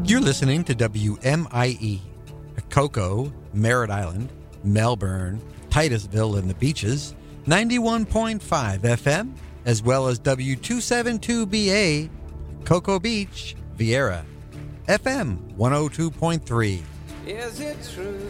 You're listening to WMIE, Cocoa, Merritt Island, Melbourne, Titusville and the Beaches, 91.5 FM, as well as W272BA, Cocoa Beach, Vieira, FM 102.3. Is it true?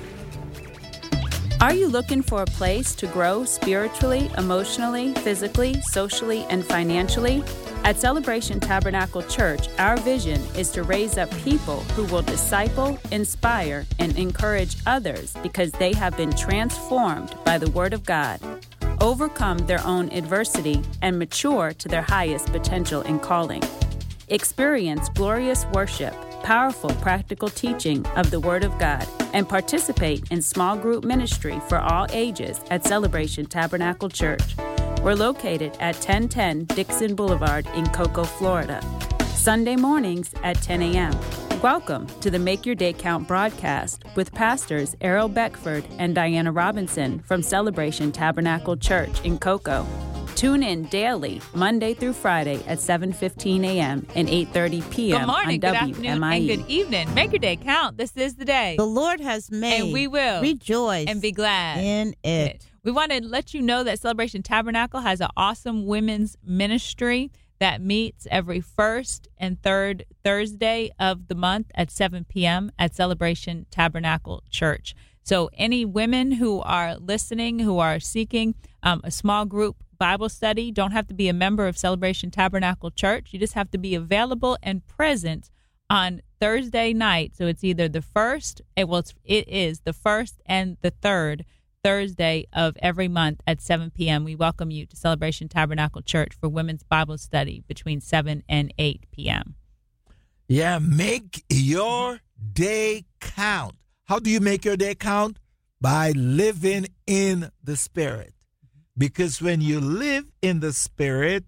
Are you looking for a place to grow spiritually, emotionally, physically, socially, and financially? At Celebration Tabernacle Church, our vision is to raise up people who will disciple, inspire, and encourage others because they have been transformed by the Word of God, overcome their own adversity, and mature to their highest potential and calling. Experience glorious worship, powerful practical teaching of the Word of God, and participate in small group ministry for all ages at Celebration Tabernacle Church. We're located at 1010 Dixon Boulevard in Cocoa, Florida. Sunday mornings at 10 a.m. Welcome to the Make Your Day Count broadcast with pastors Errol Beckford and Diana Robinson from Celebration Tabernacle Church in Cocoa. Tune in daily, Monday through Friday at 7:15 a.m. and 8:30 p.m. Good morning, on good WMIE. afternoon, and good evening. Make your day count. This is the day. The Lord has made. And we will rejoice and be glad in it. We want to let you know that Celebration Tabernacle has an awesome women's ministry that meets every first and third Thursday of the month at 7 p.m. at Celebration Tabernacle Church. So any women who are listening, who are seeking a small group Bible study, don't have to be a member of Celebration Tabernacle Church. You just have to be available and present on Thursday night. So it's either the first, it is the first and the third Thursday of every month at 7 p.m. We welcome you to Celebration Tabernacle Church for women's Bible study between 7 and 8 p.m. Yeah, make your day count. How do you make your day count? By living in the Spirit. Because when you live in the Spirit,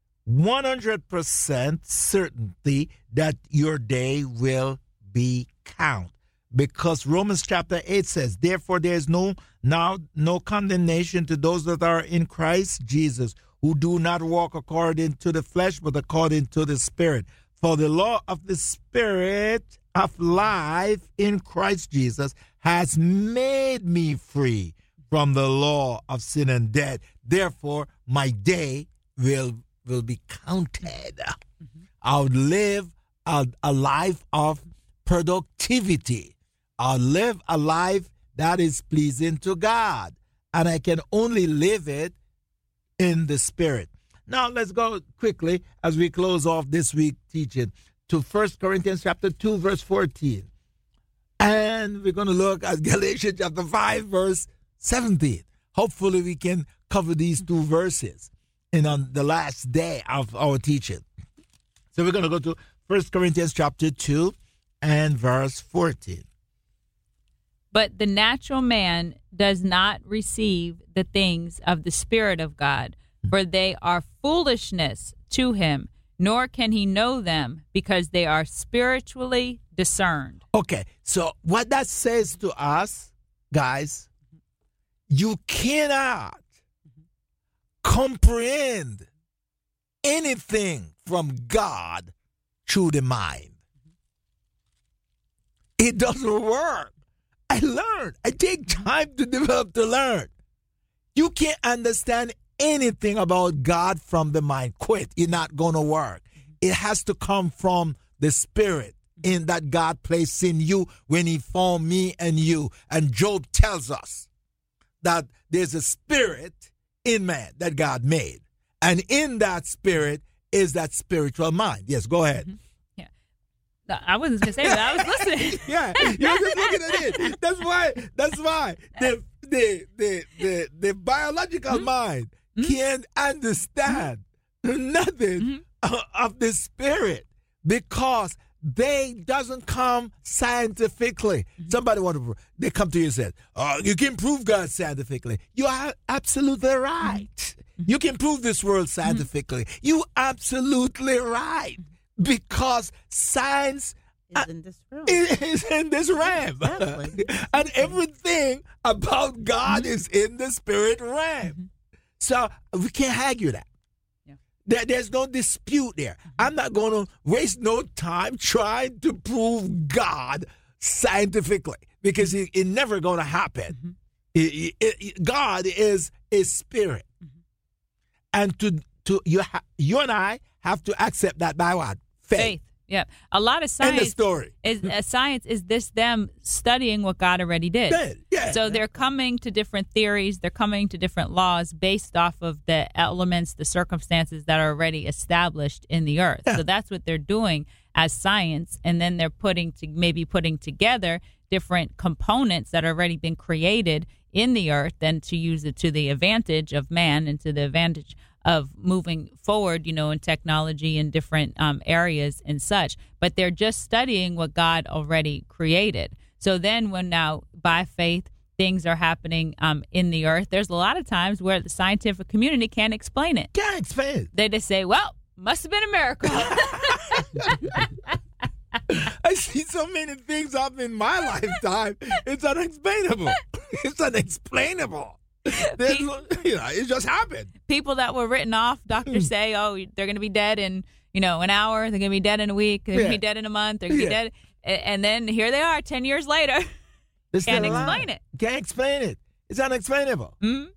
100% certainty that your day will be count. Because Romans chapter 8 says, therefore there is no condemnation to those that are in Christ Jesus, who do not walk according to the flesh, but according to the Spirit. For the law of the Spirit of life in Christ Jesus has made me free from the law of sin and death. Therefore, my day will be counted. I'll live a life of productivity. I'll live a life that is pleasing to God. And I can only live it in the Spirit. Now, let's go quickly as we close off this week's teaching to 1 Corinthians chapter 2, verse 14. And we're going to look at Galatians chapter 5, verse 17. Hopefully we can cover these two verses on the last day of our teaching. So we're going to go to 1 Corinthians chapter 2 and verse 14. But the natural man does not receive the things of the Spirit of God, for they are foolishness to him, nor can he know them because they are spiritually discerned. Okay, so what that says to us, guys, you cannot comprehend anything from God through the mind. It doesn't work. I learned. I take time to develop to learn. You can't understand anything about God from the mind. Quit. It's not going to work. It has to come from the Spirit in that God placed in you when he formed me and you. And Job tells us that there's a spirit in man that God made. And in that spirit is that spiritual mind. Yes, go ahead. Yeah. No, I wasn't going to say that. I was listening. Yeah, you're just looking at it. That's why the biological mind can't understand nothing of the spirit because they doesn't come scientifically. Somebody they come to you and say, you can prove God scientifically. You are absolutely right. You can prove this world scientifically. You absolutely right. Because science is in this realm. Is in this realm. Exactly. And everything about God is in the spirit realm. So we can't argue that. There's no dispute there. I'm not going to waste no time trying to prove God scientifically because it's never going to happen. God is a spirit. And you and I have to accept that by what? Faith. Yeah. A lot of End of science story. is them studying what God already did. Yeah. So they're coming to different theories. They're coming to different laws based off of the elements, the circumstances that are already established in the earth. Yeah. So that's what they're doing as science. And then they're putting together different components that have already been created in the earth and to use it to the advantage of man and to the advantage of moving forward, in technology in different areas and such. But they're just studying what God already created. So then when now, by faith, things are happening in the earth, there's a lot of times where the scientific community can't explain it. Can't explain it. They just say, well, must have been a miracle. I see so many things up in my lifetime. It's unexplainable. It's unexplainable. It just happened. People that were written off, doctors say, oh, they're going to be dead in, an hour. They're going to be dead in a week. They're going to be dead in a month. They're going to be dead. And then here they are 10 years later. Can't explain it. Can't explain it. It's unexplainable.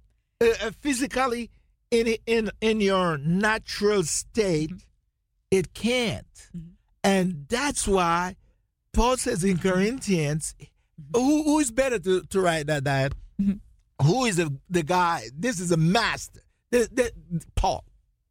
Physically, in your natural state, it can't. And that's why Paul says in Corinthians, who is better to write that down? Who is the guy? This is a master. Paul.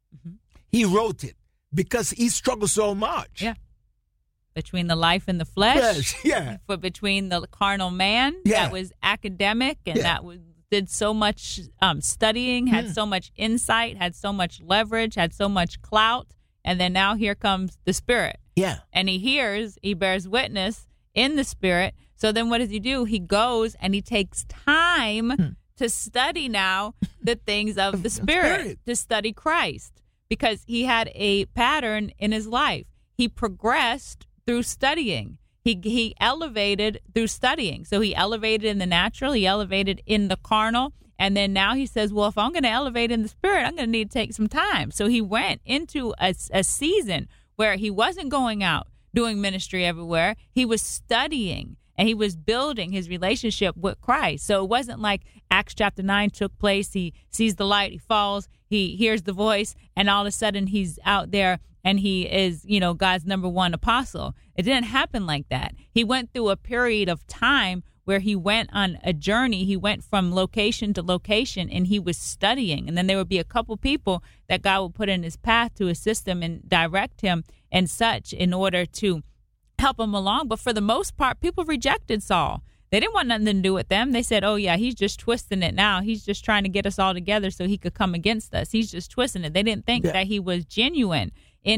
He wrote it because he struggled so much. Yeah. Between the life and the flesh. Yeah. But between the carnal man that was academic and that did so much studying, had so much insight, had so much leverage, had so much clout. And then now here comes the Spirit. Yeah. And he bears witness in the Spirit. So then what does he do? He goes and he takes time to study now the things of the Spirit, to study Christ, because he had a pattern in his life. He progressed through studying. He elevated through studying. So he elevated in the natural, he elevated in the carnal, and then now he says, well, if I'm going to elevate in the Spirit, I'm going to need to take some time. So he went into a season where he wasn't going out doing ministry everywhere. He was studying. And he was building his relationship with Christ. So it wasn't like Acts chapter 9 took place. He sees the light, he falls, he hears the voice, and all of a sudden he's out there and he is, God's number one apostle. It didn't happen like that. He went through a period of time where he went on a journey. He went from location to location and he was studying. And then there would be a couple people that God would put in his path to assist him and direct him and such in order to help him along. But for the most part, people rejected Saul. They didn't want nothing to do with them. They said, oh, yeah, he's just twisting it now. He's just trying to get us all together so he could come against us. He's just twisting it. They didn't think that he was genuine in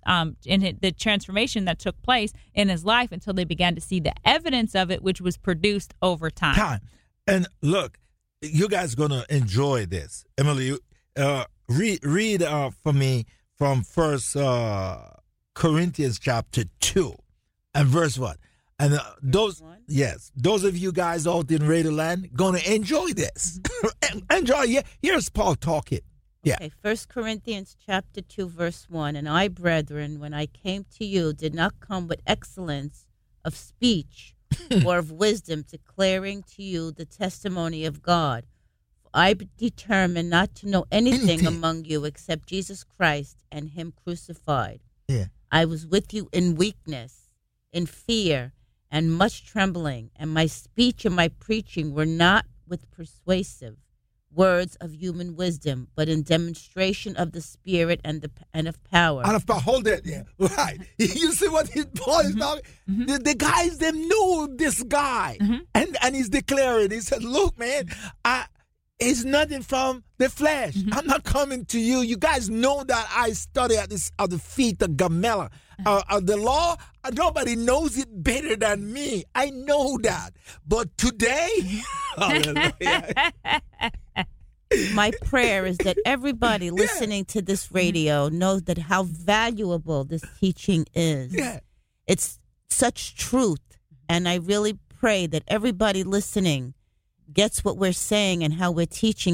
the transformation that took place in his life until they began to see the evidence of it, which was produced over time. And look, you guys are going to enjoy this. Emily, read for me from First Corinthians chapter 2 and verse 1. And those of you guys out in Radio Land going to enjoy this. Enjoy. Yeah, here's Paul talking. Yeah. Okay, 1 Corinthians chapter 2, verse 1. And I, brethren, when I came to you, did not come with excellence of speech or of wisdom, declaring to you the testimony of God. For I determined not to know anything among you except Jesus Christ and him crucified. Yeah. I was with you in weakness, in fear, and much trembling, and my speech and my preaching were not with persuasive words of human wisdom, but in demonstration of the Spirit and of power. And of power. Hold it. Yeah. Right. You see what Paul is talking? The guys, them knew this guy. And he's declaring, he said, look, man, it's nothing from the flesh. I'm not coming to you. You guys know that I study at the feet of Gamaliel. The law, nobody knows it better than me. I know that. But today, hallelujah. My prayer is that everybody listening to this radio knows that how valuable this teaching is. Yeah. It's such truth. And I really pray that everybody listening gets what we're saying and how we're teaching it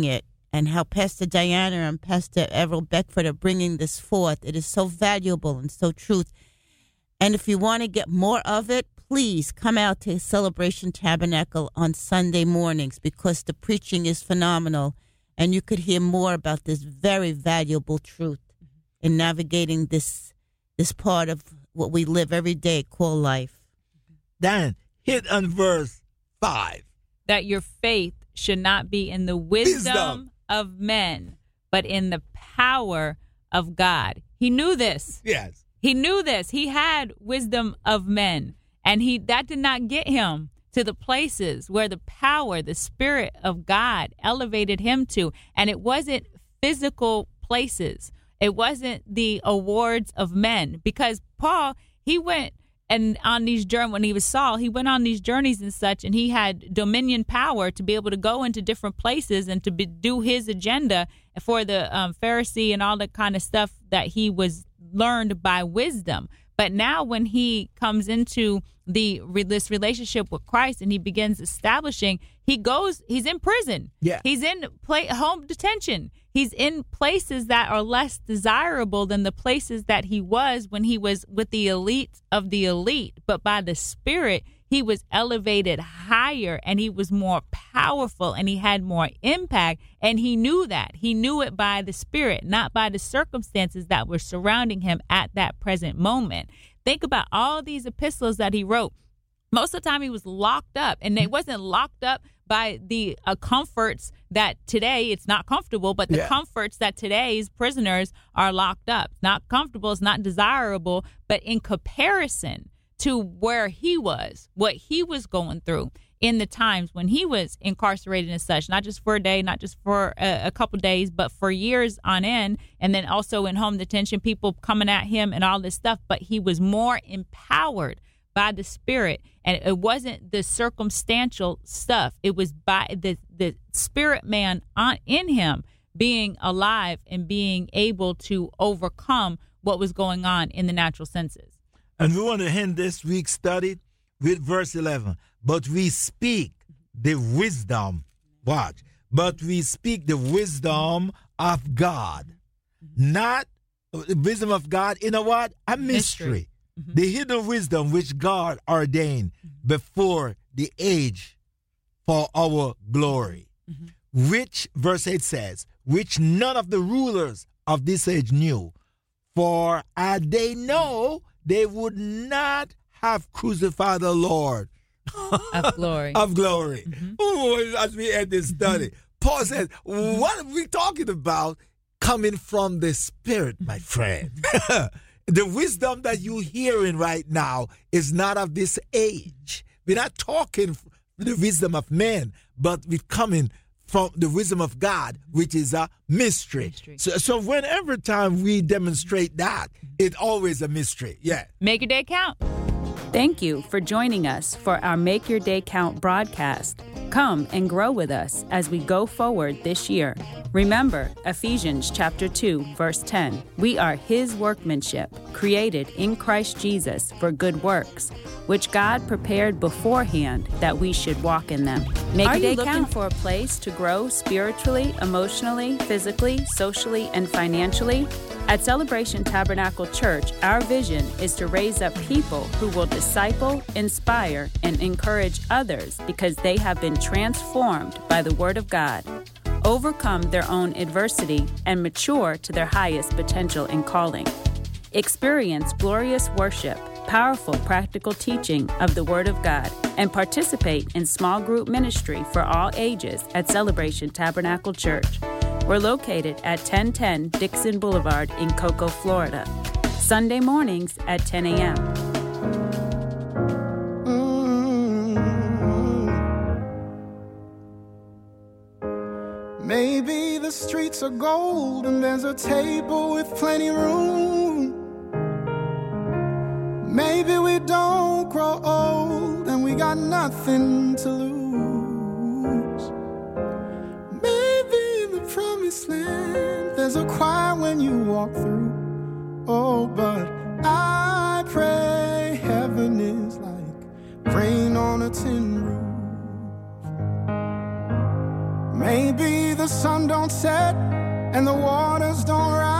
and how Pastor Diana and Pastor Errol Beckford are bringing this forth. It is so valuable and so truth. And if you want to get more of it, please come out to Celebration Tabernacle on Sunday mornings, because the preaching is phenomenal, and you could hear more about this very valuable truth in navigating this part of what we live every day called life. Dan, hit on verse 5. That your faith should not be in the wisdom of men, but in the power of God. He knew this. Yes. He knew this. He had wisdom of men, and that did not get him to the places where the power, the Spirit of God elevated him to. And it wasn't physical places. It wasn't the awards of men, because Paul, he went and on these journeys, when he was Saul, he went on these journeys and such, and he had dominion power to be able to go into different places and to do his agenda for the Pharisee and all the kind of stuff that he was learned by wisdom. But now when he comes into this relationship with Christ and he begins establishing, he's in prison. Yeah. He's in home detention. He's in places that are less desirable than the places that he was when he was with the elite of the elite. But by the Spirit, he was elevated higher, and he was more powerful, and he had more impact. And he knew that. He knew it by the Spirit, not by the circumstances that were surrounding him at that present moment. Think about all these epistles that he wrote. Most of the time he was locked up, and it wasn't locked up by the comforts that today it's not comfortable, but the comforts that today's prisoners are locked up. It's not comfortable, it's not desirable, but in comparison to where he was, what he was going through in the times when he was incarcerated and such, not just for a day, not just for a couple days, but for years on end, and then also in home detention, people coming at him and all this stuff, but he was more empowered by the Spirit, and it wasn't the circumstantial stuff. It was by the spirit man in him being alive and being able to overcome what was going on in the natural senses. And we want to end this week's study with verse 11. But we speak the wisdom, watch, but we speak the wisdom of God, not the wisdom of God in a what? A mystery. Mm-hmm. The hidden wisdom which God ordained before the age for our glory, which, verse 8 says, which none of the rulers of this age knew. For had they known, they would not have crucified the Lord of glory. Of glory. Ooh, as we end this study, Paul says, what are we talking about? Coming from the Spirit, my friend. The wisdom that you're hearing right now is not of this age. We're not talking the wisdom of men, but we're coming from the wisdom of God, which is a mystery. So whenever time we demonstrate that, it's always a mystery. Yeah. Make your day count. Thank you for joining us for our Make Your Day Count broadcast. Come and grow with us as we go forward this year. Remember Ephesians chapter 2, verse 10. We are His workmanship, created in Christ Jesus for good works, which God prepared beforehand that we should walk in them. Are you looking for a place to grow spiritually, emotionally, physically, socially, and financially? At Celebration Tabernacle Church, our vision is to raise up people who will disciple, inspire, and encourage others because they have been transformed by the Word of God, overcome their own adversity, and mature to their highest potential and calling. Experience glorious worship, powerful practical teaching of the Word of God, and participate in small group ministry for all ages at Celebration Tabernacle Church. We're located at 1010 Dixon Boulevard in Cocoa, Florida. Sunday mornings at 10 a.m. Maybe the streets are gold and there's a table with plenty room. Maybe we don't grow old and we got nothing to lose. Promised land, there's a choir when you walk through. Oh, but I pray heaven is like rain on a tin roof. Maybe the sun don't set and the waters don't rise.